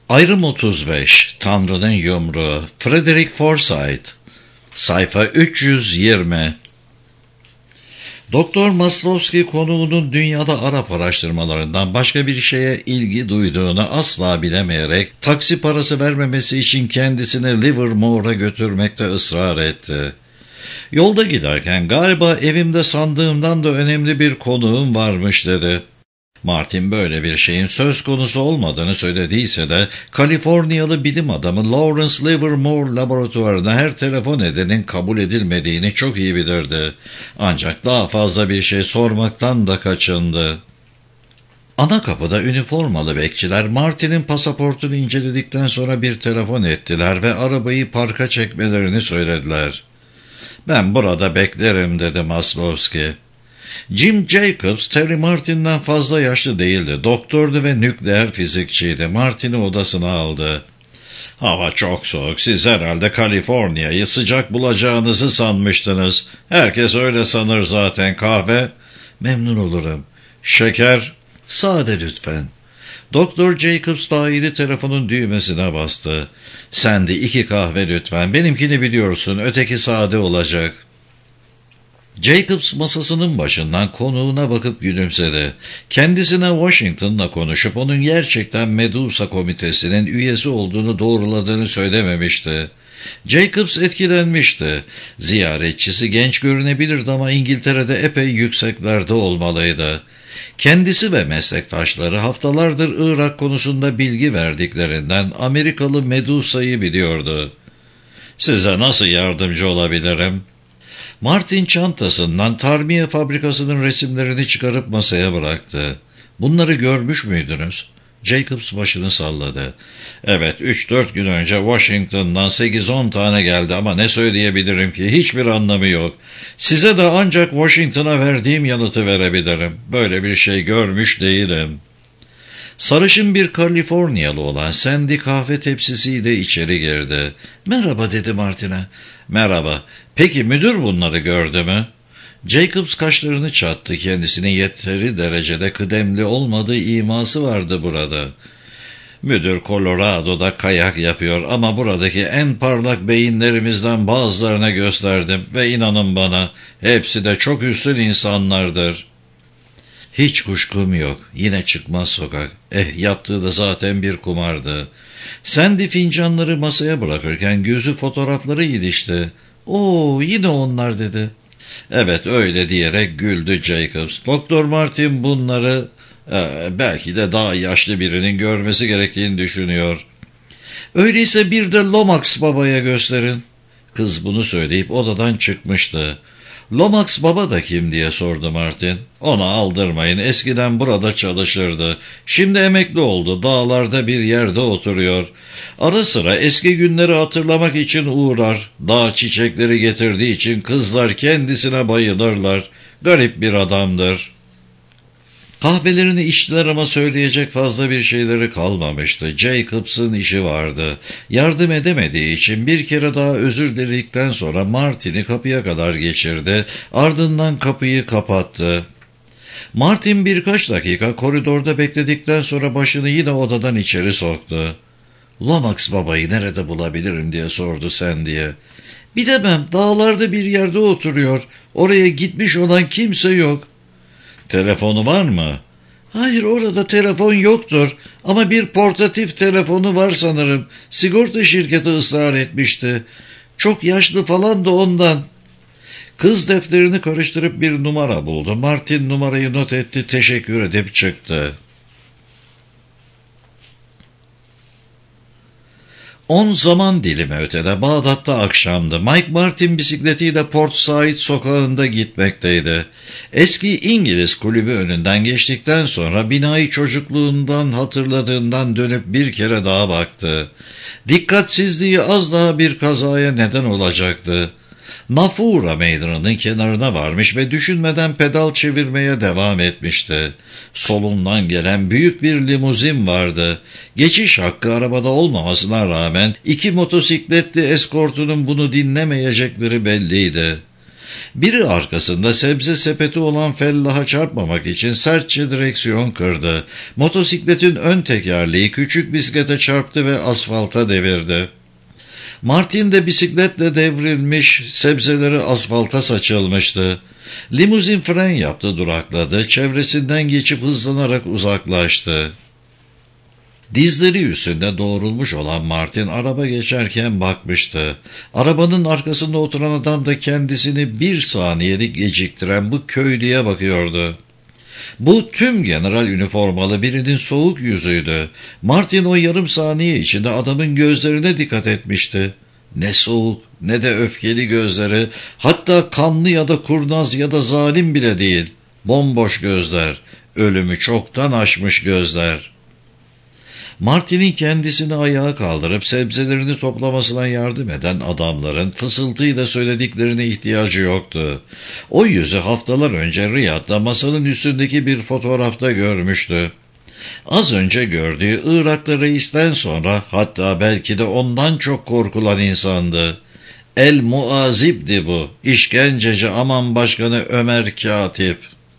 Ayrım 35, Tanrı'nın Yumruğu, Frederick Forsyth, sayfa 320. Doktor Maslowski konuğunun dünyada Arap araştırmalarından başka bir şeye ilgi duyduğunu asla bilemeyerek taksi parası vermemesi için kendisini Livermore'a götürmekte ısrar etti. Yolda giderken galiba evimde sandığımdan da önemli bir konuğum varmış dedi. Martin böyle bir şeyin söz konusu olmadığını söylediyse de Kaliforniyalı bilim adamı Lawrence Livermore laboratuvarına her telefon edenin kabul edilmediğini çok iyi bilirdi. Ancak daha fazla bir şey sormaktan da kaçındı. Ana kapıda üniformalı bekçiler Martin'in pasaportunu inceledikten sonra bir telefon ettiler ve arabayı parka çekmelerini söylediler. "Ben burada beklerim," dedi Maslowski. Jim Jacobs, Terry Martin'den fazla yaşlı değildi. Doktordu ve nükleer fizikçiydi. Martin'i odasına aldı. "Hava çok soğuk. Siz herhalde Kaliforniya'yı sıcak bulacağınızı sanmıştınız. Herkes öyle sanır zaten. Kahve?" "Memnun olurum." "Şeker?" "Sade lütfen." Doktor Jacobs dahili telefonun düğmesine bastı. "Sen de 2 kahve lütfen. Benimkini biliyorsun. Öteki sade olacak." Jacobs masasının başından konuğuna bakıp gülümsedi. Kendisine Washington'la konuşup onun gerçekten Medusa komitesinin üyesi olduğunu doğruladığını söylememişti. Jacobs etkilenmişti. Ziyaretçisi genç görünebilirdi ama İngiltere'de epey yükseklerde olmalıydı. Kendisi ve meslektaşları haftalardır Irak konusunda bilgi verdiklerinden Amerikalı Medusa'yı biliyordu. "Size nasıl yardımcı olabilirim?" Martin çantasından Tarmiye fabrikasının resimlerini çıkarıp masaya bıraktı. "Bunları görmüş müydünüz?" Jacobs başını salladı. "Evet, 3-4 gün önce Washington'dan 8-10 tane geldi ama ne söyleyebilirim ki, hiçbir anlamı yok. Size de ancak Washington'a verdiğim yanıtı verebilirim. Böyle bir şey görmüş değilim." Sarışın bir Kaliforniyalı olan Sandy kahve tepsisiyle içeri girdi. "Merhaba," dedi Martin'e. "Merhaba. Peki müdür bunları gördü mü?" Jacobs kaşlarını çattı. Kendisinin yeteri derecede kıdemli olmadığı iması vardı burada. "Müdür Colorado'da kayak yapıyor ama buradaki en parlak beyinlerimizden bazılarına gösterdim ve inanın bana hepsi de çok üstün insanlardır." "Hiç kuşkum yok. Yine çıkmaz sokak. Yaptığı da zaten bir kumardı." Sandy fincanları masaya bırakırken gözü fotoğrafları ilişti. "Oo, yine onlar," dedi. "Evet, öyle," diyerek güldü Jacobs. "Doktor Martin bunları belki de daha yaşlı birinin görmesi gerektiğini düşünüyor." "Öyleyse bir de Lomax babaya gösterin." Kız bunu söyleyip odadan çıkmıştı. "Lomax baba da kim?" diye sordu Martin. "Ona aldırmayın. Eskiden burada çalışırdı. Şimdi emekli oldu. Dağlarda bir yerde oturuyor. Ara sıra eski günleri hatırlamak için uğrar. Dağ çiçekleri getirdiği için kızlar kendisine bayılırlar. Garip bir adamdır." Kahvelerini içtiler ama söyleyecek fazla bir şeyleri kalmamıştı. Jacobs'ın işi vardı. Yardım edemediği için bir kere daha özür diledikten sonra Martin'i kapıya kadar geçirdi. Ardından kapıyı kapattı. Martin birkaç dakika koridorda bekledikten sonra başını yine odadan içeri soktu. "Lomax babayı nerede bulabilirim?" diye sordu Sandy'ye. "Bilemem, dağlarda bir yerde oturuyor. Oraya gitmiş olan kimse yok." "Telefonu var mı?" "Hayır, orada telefon yoktur ama bir portatif telefonu var sanırım. Sigorta şirketi ısrar etmişti. Çok yaşlı falan da ondan." Kız defterini karıştırıp bir numara buldu. Martin numarayı not etti, teşekkür edip çıktı. 10 zaman dilimi ötede Bağdat'ta akşamdı. Mike Martin bisikletiyle Port Said sokağında gitmekteydi. Eski İngiliz kulübü önünden geçtikten sonra binayı çocukluğundan hatırladığından dönüp bir kere daha baktı. Dikkatsizliği az daha bir kazaya neden olacaktı. Nafura meydanının kenarına varmış ve düşünmeden pedal çevirmeye devam etmişti. Solundan gelen büyük bir limuzin vardı. Geçiş hakkı arabada olmamasına rağmen 2 motosikletli eskortunun bunu dinlemeyecekleri belliydi. Biri arkasında sebze sepeti olan fellaha çarpmamak için sertçe direksiyon kırdı. Motosikletin ön tekerleği küçük bisiklete çarptı ve asfalta devirdi. Martin de bisikletle devrilmiş, sebzeleri asfalta saçılmıştı. Limuzin fren yaptı, durakladı, çevresinden geçip hızlanarak uzaklaştı. Dizleri üstünde doğrulmuş olan Martin araba geçerken bakmıştı. Arabanın arkasında oturan adam da kendisini bir saniyelik geciktiren bu köylüye bakıyordu. Bu tüm general üniformalı birinin soğuk yüzüydü. Martin o yarım saniye içinde adamın gözlerine dikkat etmişti. Ne soğuk ne de öfkeli gözleri, hatta kanlı ya da kurnaz ya da zalim bile değil. Bomboş gözler, ölümü çoktan aşmış gözler. Martin'in kendisini ayağa kaldırıp sebzelerini toplamasına yardım eden adamların fısıltıyla söylediklerine ihtiyacı yoktu. O yüzü haftalar önce Riyad'da masanın üstündeki bir fotoğrafta görmüştü. Az önce gördüğü Iraklı reisten sonra hatta belki de ondan çok korkulan insandı. El Muazib'di bu, işkenceci Aman Başkanı Ömer Katip.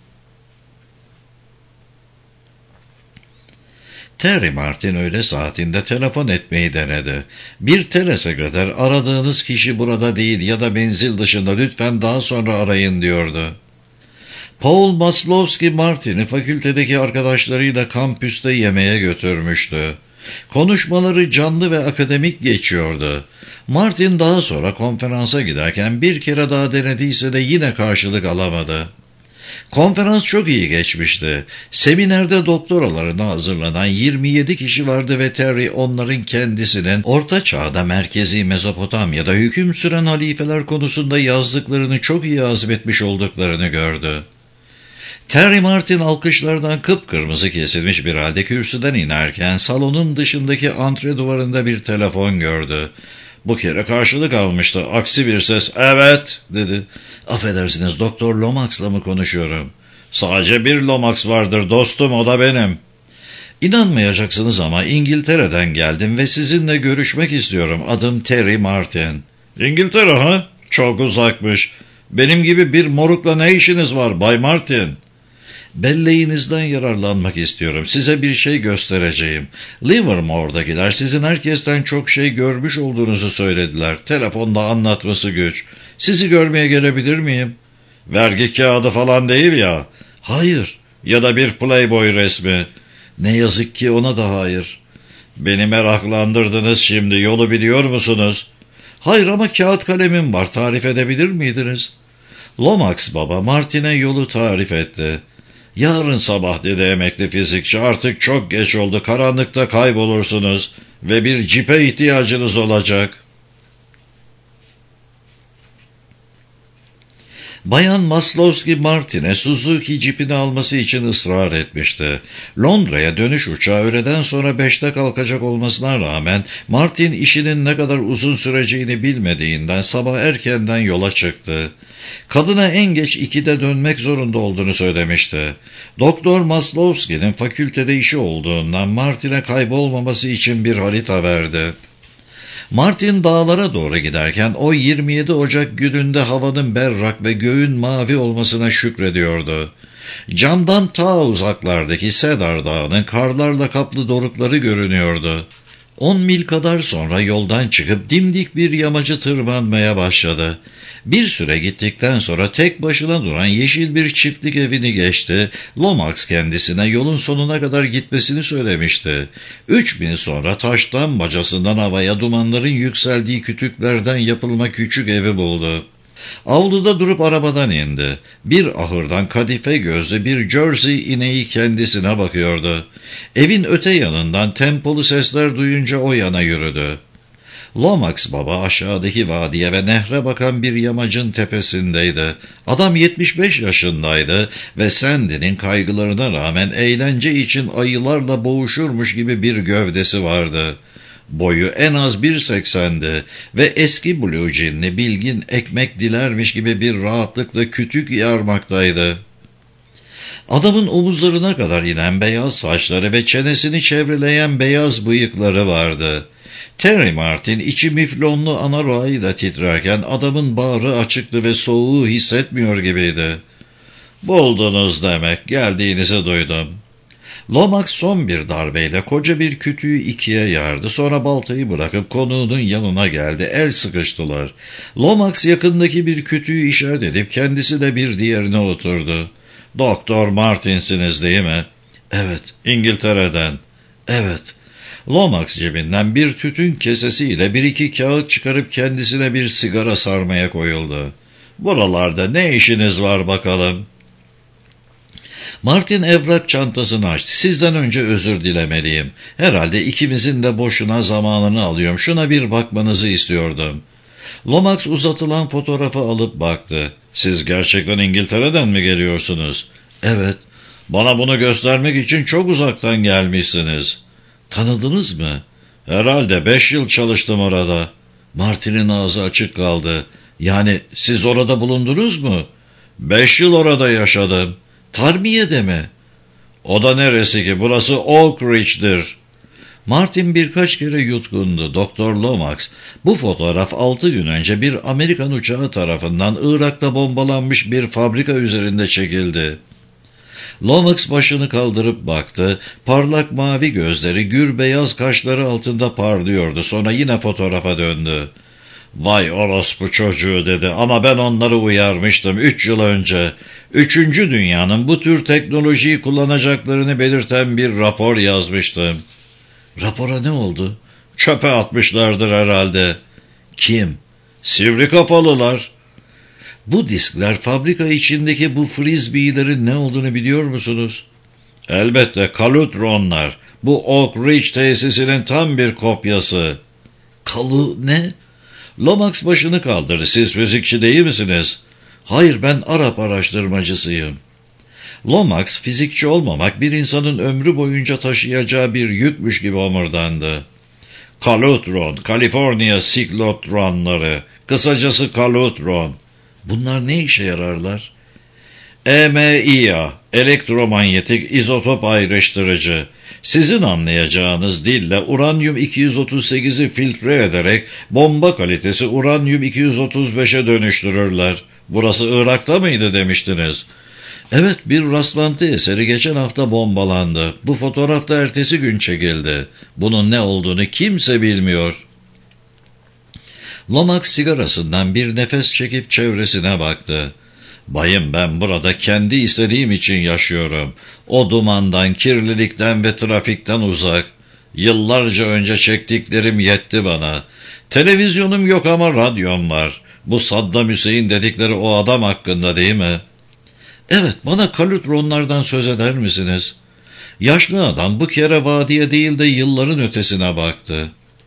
Terry Martin öğle saatinde telefon etmeyi denedi. Bir telesekreter aradığınız kişi burada değil ya da menzil dışında, lütfen daha sonra arayın diyordu. Paul Maslowski Martin'i fakültedeki arkadaşlarıyla kampüste yemeğe götürmüştü. Konuşmaları canlı ve akademik geçiyordu. Martin daha sonra konferansa giderken bir kere daha denediyse de yine karşılık alamadı. Konferans çok iyi geçmişti. Seminerde doktoralarına hazırlanan 27 kişi vardı ve Terry onların kendisinin Orta Çağ'da Merkezi Mezopotamya'da hüküm süren halifeler konusunda yazdıklarını çok iyi hazmetmiş olduklarını gördü. Terry Martin alkışlardan kıpkırmızı kesilmiş bir halde kürsüden inerken salonun dışındaki antre duvarında bir telefon gördü. Bu kere karşılık almıştı. Aksi bir ses, "Evet," dedi. "Affedersiniz, Doktor Lomax'la mı konuşuyorum?" "Sadece bir Lomax vardır dostum, o da benim." "İnanmayacaksınız ama İngiltere'den geldim ve sizinle görüşmek istiyorum. Adım Terry Martin." "İngiltere ha? Çok uzakmış. Benim gibi bir morukla ne işiniz var Bay Martin?" "Belleğinizden yararlanmak istiyorum. Size bir şey göstereceğim. Livermore'dakiler sizin herkesten çok şey görmüş olduğunuzu söylediler. Telefonda anlatması güç. Sizi görmeye gelebilir miyim?" "Vergi kağıdı falan değil ya." "Hayır." "Ya da bir Playboy resmi." "Ne yazık ki ona da hayır." "Beni meraklandırdınız şimdi. Yolu biliyor musunuz?" "Hayır ama kağıt kalemim var. Tarif edebilir miydiniz?" Lomax baba Martin'e yolu tarif etti. "Yarın sabah," dedi emekli fizikçi, "artık çok geç oldu, karanlıkta kaybolursunuz ve bir cipe ihtiyacınız olacak." Bayan Maslowski Martin'e Suzuki cipini alması için ısrar etmişti. Londra'ya dönüş uçağı öğleden sonra 5'te kalkacak olmasına rağmen Martin işinin ne kadar uzun süreceğini bilmediğinden sabah erkenden yola çıktı. Kadına en geç 2'de dönmek zorunda olduğunu söylemişti. Doktor Maslowski'nin fakültede işi olduğundan Martin'e kaybolmaması için bir harita verdi. Martin dağlara doğru giderken o 27 Ocak gününde havanın berrak ve göğün mavi olmasına şükrediyordu. Camdan ta uzaklardaki Cedar Dağı'nın karlarla kaplı dorukları görünüyordu. 10 mil kadar sonra yoldan çıkıp dimdik bir yamacı tırmanmaya başladı. Bir süre gittikten sonra tek başına duran yeşil bir çiftlik evini geçti. Lomax kendisine yolun sonuna kadar gitmesini söylemişti. 3 mil sonra taştan bacasından havaya dumanların yükseldiği kütüklerden yapılma küçük evi buldu. Avluda durup arabadan indi. Bir ahırdan kadife gözlü bir Jersey ineği kendisine bakıyordu. Evin öte yanından tempolu sesler duyunca o yana yürüdü. Lomax baba aşağıdaki vadiye ve nehre bakan bir yamacın tepesindeydi. Adam 75 yaşındaydı ve Sandy'nin kaygılarına rağmen eğlence için ayılarla boğuşurmuş gibi bir gövdesi vardı. Boyu en az 1.80'di ve eski blue jeanli bilgin ekmek dilermiş gibi bir rahatlıkla kütük yarmaktaydı. Adamın omuzlarına kadar inen beyaz saçları ve çenesini çevreleyen beyaz bıyıkları vardı. Terry Martin içi miflonlu anaroayla titrerken adamın bağrı açıktı ve soğuğu hissetmiyor gibiydi. Buldunuz demek, geldiğinizi duydum. Lomax son bir darbeyle koca bir kütüğü ikiye yardı. Sonra baltayı bırakıp konuğunun yanına geldi. El sıkıştılar. Lomax yakındaki bir kütüğü işaret edip kendisi de bir diğerine oturdu. Doktor Martin'siniz değil mi? Evet. İngiltere'den. Evet. Lomax cebinden bir tütün kesesiyle bir iki kağıt çıkarıp kendisine bir sigara sarmaya koyuldu. Buralarda ne işiniz var bakalım? Martin evrak çantasını açtı. Sizden önce özür dilemeliyim. Herhalde ikimizin de boşuna zamanını alıyorum. Şuna bir bakmanızı istiyordum. Lomax uzatılan fotoğrafı alıp baktı. Siz gerçekten İngiltere'den mi geliyorsunuz? Evet. Bana bunu göstermek için çok uzaktan gelmişsiniz. Tanıdınız mı? Herhalde 5 yıl çalıştım orada. Martin'in ağzı açık kaldı. Yani siz orada bulundunuz mu? 5 yıl orada yaşadım. Tarmiye'de mi? O da neresi ki? Burası Oak Ridge'dir. Martin birkaç kere yutkundu. Doktor Lomax, bu fotoğraf 6 gün önce bir Amerikan uçağı tarafından Irak'ta bombalanmış bir fabrika üzerinde çekildi. Lomax başını kaldırıp baktı. Parlak mavi gözleri gür beyaz kaşları altında parlıyordu. Sonra yine fotoğrafa döndü. Vay orospu çocuğu dedi ama ben onları uyarmıştım 3 yıl önce. 3. dünyanın bu tür teknolojiyi kullanacaklarını belirten bir rapor yazmıştım. Rapora ne oldu? Çöpe atmışlardır herhalde. Kim? Sivri kafalılar. Bu diskler fabrika içindeki bu frisbeelerin ne olduğunu biliyor musunuz? Elbette kalutronlar. Bu Oak Ridge tesisinin tam bir kopyası. Kalu ne? Lomax başını kaldırdı. Siz fizikçi değil misiniz? Hayır, ben Arap araştırmacısıyım. Lomax, fizikçi olmamak bir insanın ömrü boyunca taşıyacağı bir yükmüş gibi omurdandı. Kalutron, Kaliforniya siklotronları, kısacası kalutron. Bunlar ne işe yararlar? EMIA, elektromanyetik izotop ayrıştırıcı. Sizin anlayacağınız dille uranyum 238'i filtre ederek bomba kalitesi uranyum 235'e dönüştürürler. Burası Irak'ta mıydı demiştiniz? Evet, bir rastlantı eseri geçen hafta bombalandı. Bu fotoğraf da ertesi gün çekildi. Bunun ne olduğunu kimse bilmiyor. Lomax sigarasından bir nefes çekip çevresine baktı. Bayım, ben burada kendi istediğim için yaşıyorum. O dumandan, kirlilikten ve trafikten uzak. Yıllarca önce çektiklerim yetti bana. Televizyonum yok ama radyom var. Bu Saddam Hüseyin dedikleri o adam hakkında değil mi? Evet, bana kalutronlardan söz eder misiniz? Yaşlı adam bu kere vadiye değil de yılların ötesine baktı.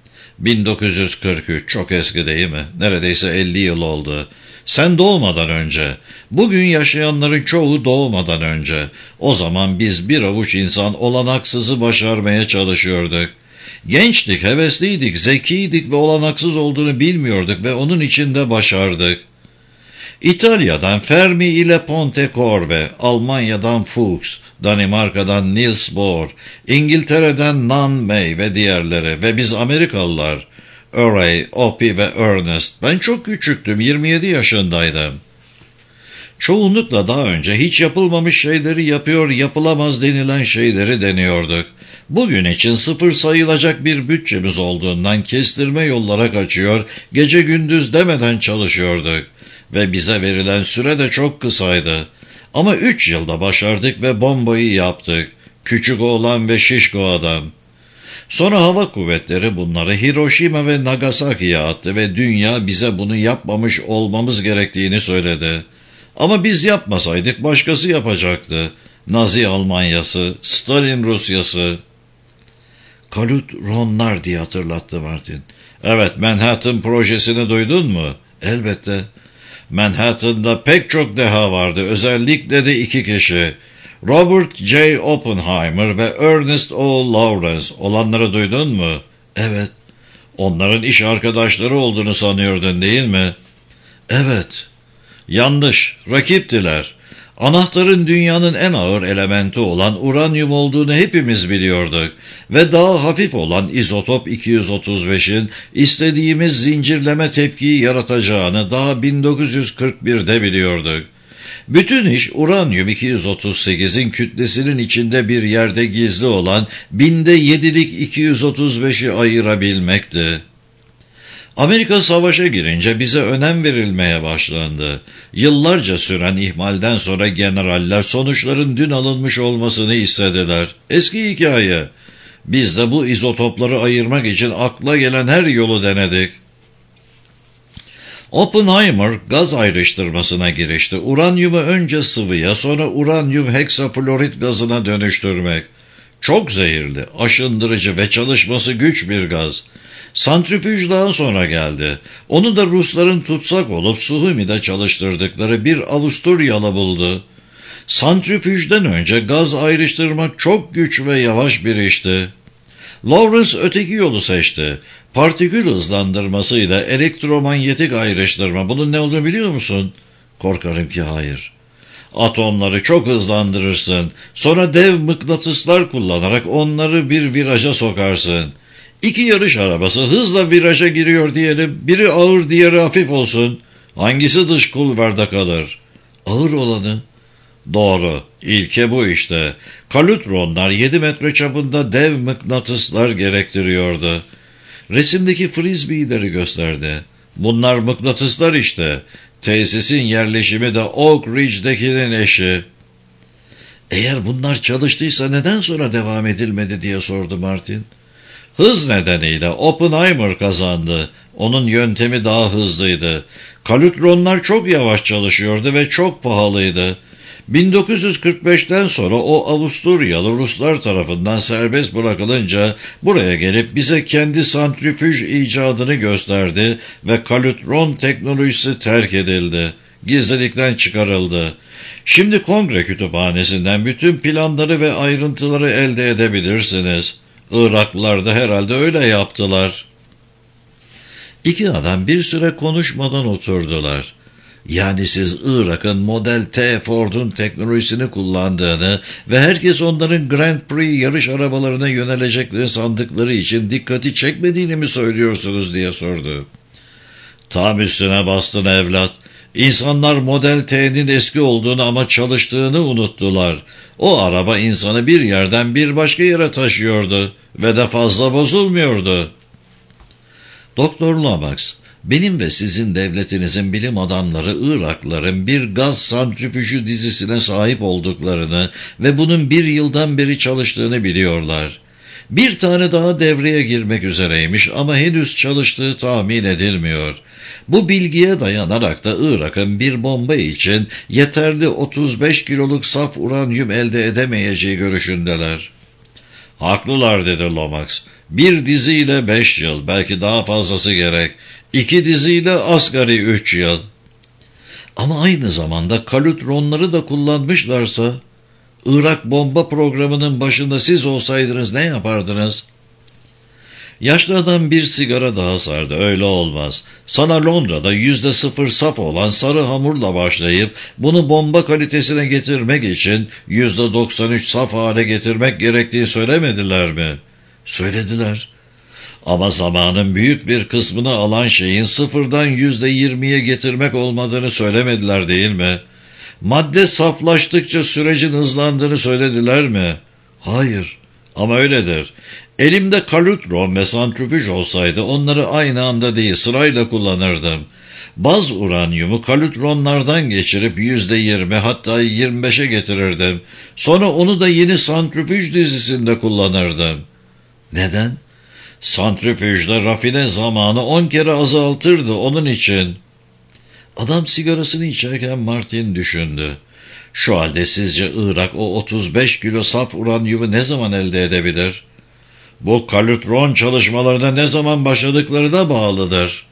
1943, çok eski değil mi? Neredeyse 50 yıl oldu. Sen doğmadan önce, bugün yaşayanların çoğu doğmadan önce. O zaman biz bir avuç insan olanaksızı başarmaya çalışıyorduk. Gençtik, hevesliydik, zekiydik ve olanaksız olduğunu bilmiyorduk ve onun için de başardık. İtalya'dan Fermi ile Pontecorve, Almanya'dan Fuchs, Danimarka'dan Niels Bohr, İngiltere'den Nan May ve diğerleri ve biz Amerikalılar, Urey, Opie ve Ernest. Ben çok küçüktüm, 27 yaşındaydım. Çoğunlukla daha önce hiç yapılmamış şeyleri yapıyor, yapılamaz denilen şeyleri deniyorduk. Bugün için sıfır sayılacak bir bütçemiz olduğundan kestirme yollara kaçıyor, gece gündüz demeden çalışıyorduk. Ve bize verilen süre de çok kısaydı. Ama 3 yılda başardık ve bombayı yaptık. Küçük oğlan ve şişko adam. Sonra hava kuvvetleri bunları Hiroşima ve Nagasaki'ye attı ve dünya bize bunu yapmamış olmamız gerektiğini söyledi. Ama biz yapmasaydık başkası yapacaktı. Nazi Almanyası, Stalin Rusyası. Kalutronlar diye hatırlattı Martin. Evet, Manhattan projesini duydun mu? Elbette. Manhattan'da pek çok deha vardı. Özellikle de 2 kişi. Robert J. Oppenheimer ve Ernest O. Lawrence. Olanları duydun mu? Evet. Onların iş arkadaşları olduğunu sanıyordun değil mi? Evet. Yanlış. Rakiptiler. Anahtarın dünyanın en ağır elementi olan uranyum olduğunu hepimiz biliyorduk ve daha hafif olan izotop 235'in istediğimiz zincirleme tepkiyi yaratacağını daha 1941'de biliyorduk. Bütün iş uranyum 238'in kütlesinin içinde bir yerde gizli olan binde 7'lik 235'i ayırabilmekti. Amerika savaşa girince bize önem verilmeye başlandı. Yıllarca süren ihmalden sonra generaller sonuçların dün alınmış olmasını istediler. Eski hikaye. Biz de bu izotopları ayırmak için akla gelen her yolu denedik. Oppenheimer gaz ayrıştırmasına girişti. Uranyumu önce sıvıya, sonra uranyum heksaflorit gazına dönüştürmek. Çok zehirli, aşındırıcı ve çalışması güç bir gaz. Santrifüj daha sonra geldi. Onu da Rusların tutsak olup Suhumi'de çalıştırdıkları bir Avusturyalı buldu. Santrifüjden önce gaz ayrıştırmak çok güç ve yavaş bir işti. Lawrence öteki yolu seçti. Partikül hızlandırmasıyla elektromanyetik ayrıştırma. Bunun ne olduğunu biliyor musun? Korkarım ki hayır. Atomları çok hızlandırırsın. Sonra dev mıknatıslar kullanarak onları bir viraja sokarsın. İki yarış arabası hızla viraja giriyor diyelim. Biri ağır, diğeri hafif olsun. Hangisi dış kulvarda kalır? Ağır olanı. Doğru. İlke bu işte. Kalutronlar 7 metre çapında dev mıknatıslar gerektiriyordu. Resimdeki frisbee'leri gösterdi. Bunlar mıknatıslar işte. Tesisin yerleşimi de Oak Ridge'dekinin eşi. Eğer bunlar çalıştıysa neden sonra devam edilmedi diye sordu Martin. Hız nedeniyle Oppenheimer kazandı. Onun yöntemi daha hızlıydı. Kalutronlar çok yavaş çalışıyordu ve çok pahalıydı. 1945'ten sonra o Avusturyalı Ruslar tarafından serbest bırakılınca buraya gelip bize kendi santrifüj icadını gösterdi ve kalutron teknolojisi terk edildi. Gizlilikten çıkarıldı. Şimdi Kongre Kütüphanesi'nden bütün planları ve ayrıntıları elde edebilirsiniz. Iraklılar da herhalde öyle yaptılar. İki adam bir süre konuşmadan oturdular. Yani siz Irak'ın Model T Ford'un teknolojisini kullandığını ve herkes onların Grand Prix yarış arabalarına yönelecekleri sandıkları için dikkati çekmediğini mi söylüyorsunuz diye sordu. Tam üstüne bastın evlat. İnsanlar Model T'nin eski olduğunu ama çalıştığını unuttular. O araba insanı bir yerden bir başka yere taşıyordu ve de fazla bozulmuyordu. Doktor Lomax, benim ve sizin devletinizin bilim adamları Iraklıların bir gaz santrifüjü dizisine sahip olduklarını ve bunun 1 yıldan beri çalıştığını biliyorlar. Bir tane daha devreye girmek üzereymiş ama henüz çalıştığı tahmin edilmiyor. Bu bilgiye dayanarak da Irak'ın bir bomba için yeterli 35 kiloluk saf uranyum elde edemeyeceği görüşündeler. Haklılar dedi Lomax. Bir diziyle 5 yıl, belki daha fazlası gerek. 2 diziyle asgari 3 yıl. Ama aynı zamanda kalutronları da kullanmışlarsa, Irak bomba programının başında siz olsaydınız ne yapardınız? Yaşlı adam bir sigara daha sardı. Öyle olmaz. Sana Londra'da %0 saf olan sarı hamurla başlayıp bunu bomba kalitesine getirmek için %93 saf hale getirmek gerektiği söylemediler mi? Söylediler. Ama zamanın büyük bir kısmını alan şeyin sıfırdan %20'ye getirmek olmadığını söylemediler değil mi? Madde saflaştıkça sürecin hızlandığını söylediler mi? Hayır. Ama öyledir. Elimde kalutron ve santrifüj olsaydı onları aynı anda değil sırayla kullanırdım. Baz uranyumu kalutronlardan geçirip %20 hatta 25'e getirirdim. Sonra onu da yeni santrifüj dizisinde kullanırdım. Neden? Santrifüjde rafine zamanı 10 kere azaltırdı onun için. Adam sigarasını içerken Martin düşündü. Şu halde sizce Irak o 35 kilo saf uranyumu ne zaman elde edebilir? Bu kalutron çalışmalarına ne zaman başladıklarına bağlıdır.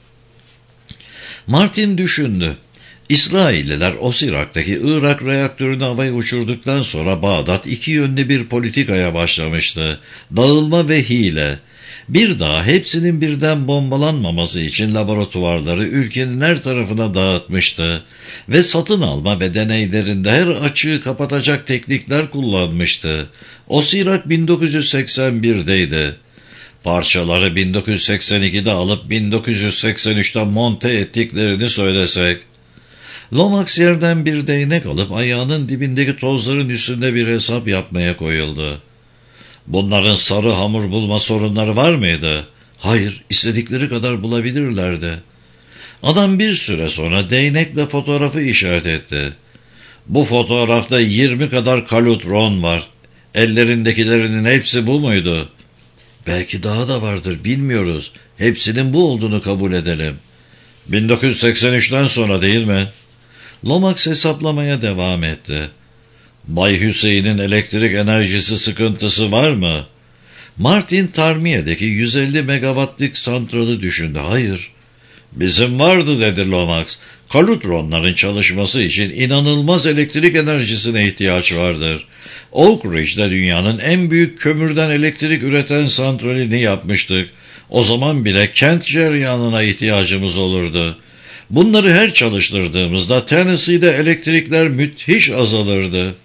Martin düşündü. İsrailliler Osirak'taki Irak reaktörünü havaya uçurduktan sonra Bağdat iki yönlü bir politikaya başlamıştı. Dağılma ve hile. Bir daha hepsinin birden bombalanmaması için laboratuvarları ülkenin her tarafına dağıtmıştı ve satın alma ve deneylerinde her açığı kapatacak teknikler kullanmıştı. O sirat 1981'deydi. Parçaları 1982'de alıp 1983'te monte ettiklerini söylesek. Lomax yerden bir değnek alıp ayağının dibindeki tozların üstünde bir hesap yapmaya koyuldu. Bunların sarı hamur bulma sorunları var mıydı? Hayır, istedikleri kadar bulabilirlerdi. Adam bir süre sonra değnekle fotoğrafı işaret etti. Bu fotoğrafta 20 kadar kalutron var. Ellerindekilerinin hepsi bu muydu? Belki daha da vardır, bilmiyoruz. Hepsinin bu olduğunu kabul edelim. 1983'ten sonra değil mi? Lomax hesaplamaya devam etti. Bay Hüseyin'in elektrik enerjisi sıkıntısı var mı? Martin Tarmiye'deki 150 megawattlık santralı düşündü. Hayır. Bizim vardı dedi Lomax. Kalutronların çalışması için inanılmaz elektrik enerjisine ihtiyaç vardır. Oak Ridge'de dünyanın en büyük kömürden elektrik üreten santralini yapmıştık. O zaman bile kent cereyanına ihtiyacımız olurdu. Bunları her çalıştırdığımızda Tennessee'de elektrikler müthiş azalırdı.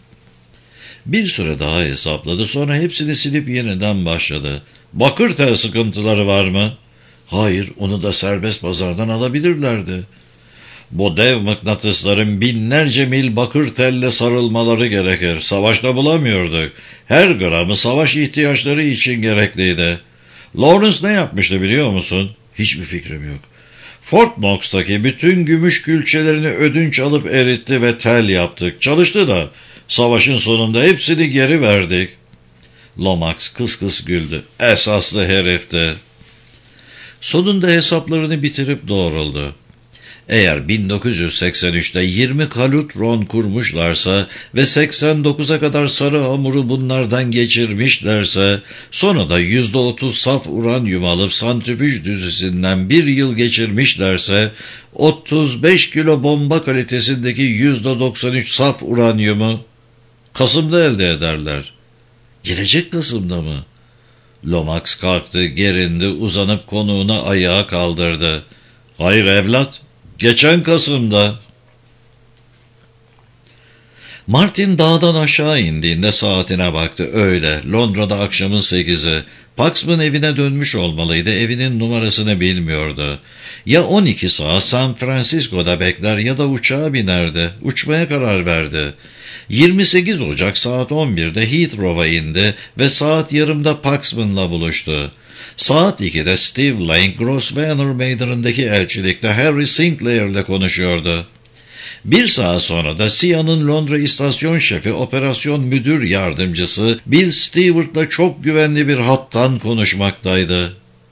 Bir süre daha hesapladı, sonra hepsini silip yeniden başladı. Bakır tel sıkıntıları var mı? Hayır, onu da serbest pazardan alabilirlerdi. Bu dev mıknatısların binlerce mil bakır telle sarılmaları gerekir. Savaşta bulamıyorduk. Her gramı savaş ihtiyaçları için gerekliydi. Lawrence ne yapmıştı biliyor musun? Hiçbir fikrim yok. Fort Knox'taki bütün gümüş külçelerini ödünç alıp eritti ve tel yaptık. Çalıştı da savaşın sonunda hepsini geri verdik. Lomax kıs kıs güldü. Esaslı herifti. Sonunda hesaplarını bitirip doğruldu. Eğer 1983'te 20 kalutron kurmuşlarsa ve 89'a kadar sarı hamuru bunlardan geçirmişlerse, sonra da %30 saf uranyum alıp santrifüj düzesinden bir yıl geçirmişlerse, 35 kilo bomba kalitesindeki %93 saf uranyumu Kasım'da elde ederler. Gelecek Kasım'da mı? Lomax kalktı, gerindi, uzanıp konuğuna ayağa kaldırdı. Hayır evlat, geçen Kasım'da. Martin dağdan aşağı indiğinde saatine baktı. Öyle, Londra'da akşamın 8'i. Paxman evine dönmüş olmalıydı, evinin numarasını bilmiyordu. Ya 12 saat San Francisco'da bekler ya da uçağa binerdi. Uçmaya karar verdi. 28 Ocak saat 11'de Heathrow'a indi ve saat yarımda Paxman'la buluştu. Saat 2'de Steve Lane, Grosvenor Meydanı'ndaki elçilikte Harry Sinclair'le konuşuyordu. Bir saat sonra da CIA'nın Londra istasyon şefi, operasyon müdür yardımcısı Bill Stewart'la çok güvenli bir hattan konuşmaktaydı.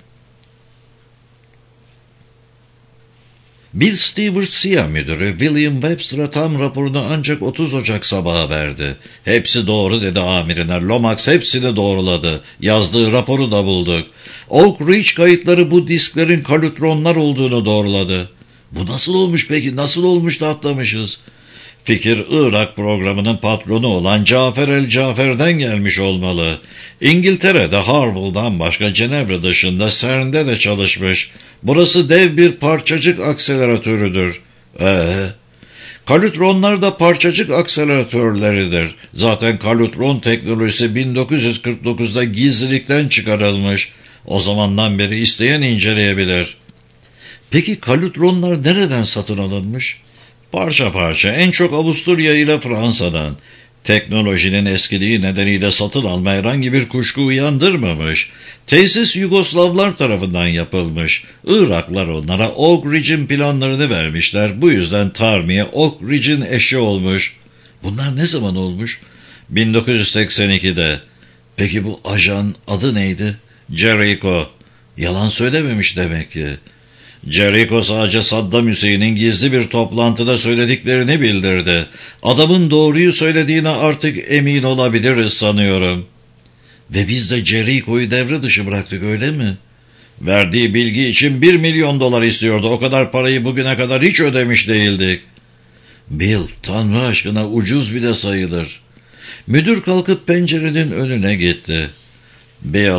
Bill Stewart CIA müdürü William Webster'a tam raporunu ancak 30 Ocak sabahı verdi. Hepsi doğru dedi amirine. Lomax hepsini doğruladı. Yazdığı raporu da bulduk. Oak Ridge kayıtları bu disklerin kalutronlar olduğunu doğruladı. Bu nasıl olmuş peki? Nasıl olmuş da atlamışız? Fikir Irak programının patronu olan Cafer el-Cafer'den gelmiş olmalı. İngiltere'de Harwell'dan başka Cenevre dışında CERN'de de çalışmış. Burası dev bir parçacık akseleratörüdür. Kalutronlar da parçacık akseleratörleridir. Zaten kalutron teknolojisi 1949'da gizlilikten çıkarılmış. O zamandan beri isteyen inceleyebilir. Peki kalutronlar nereden satın alınmış? Parça parça, en çok Avusturya ile Fransa'dan. Teknolojinin eskiliği nedeniyle satın alma herhangi bir kuşku uyandırmamış. Tesis Yugoslavlar tarafından yapılmış. Iraklar onlara Oak Ridge'in planlarını vermişler. Bu yüzden Tarmiye Oak Ridge'in eşi olmuş. Bunlar ne zaman olmuş? 1982'de. Peki bu ajan adı neydi? Jericho. Yalan söylememiş demek ki. Jericho sadece Saddam Hüseyin'in gizli bir toplantıda söylediklerini bildirdi. Adamın doğruyu söylediğine artık emin olabiliriz sanıyorum. Ve biz de Jericho'yu devre dışı bıraktık, öyle mi? Verdiği bilgi için $1 milyon istiyordu. O kadar parayı bugüne kadar hiç ödemiş değildik. Bill, Tanrı aşkına ucuz bile sayılır. Müdür kalkıp pencerenin önüne gitti. Bill,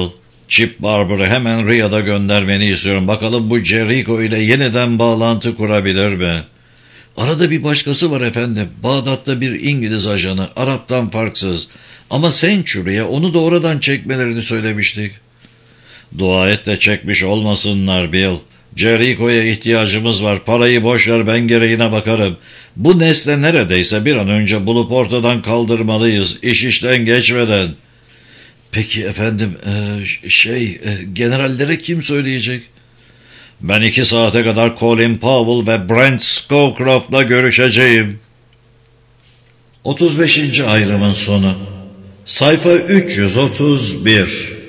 Chip Barber'ı hemen Riyad'a göndermeni istiyorum. Bakalım bu Jericho ile yeniden bağlantı kurabilir mi? Arada bir başkası var efendim. Bağdat'ta bir İngiliz ajanı. Arap'tan farksız. Ama Century'e onu da oradan çekmelerini söylemiştik. Dua et de çekmiş olmasınlar Bill. Jericho'ya ihtiyacımız var. Parayı boş ver, ben gereğine bakarım. Bu nesle neredeyse bir an önce bulup ortadan kaldırmalıyız. İş işten geçmeden. Peki efendim generallere kim söyleyecek? Ben 2 saate kadar Colin Powell ve Brent Scowcroft'la görüşeceğim. 35. ayrımın sonu. Sayfa 331.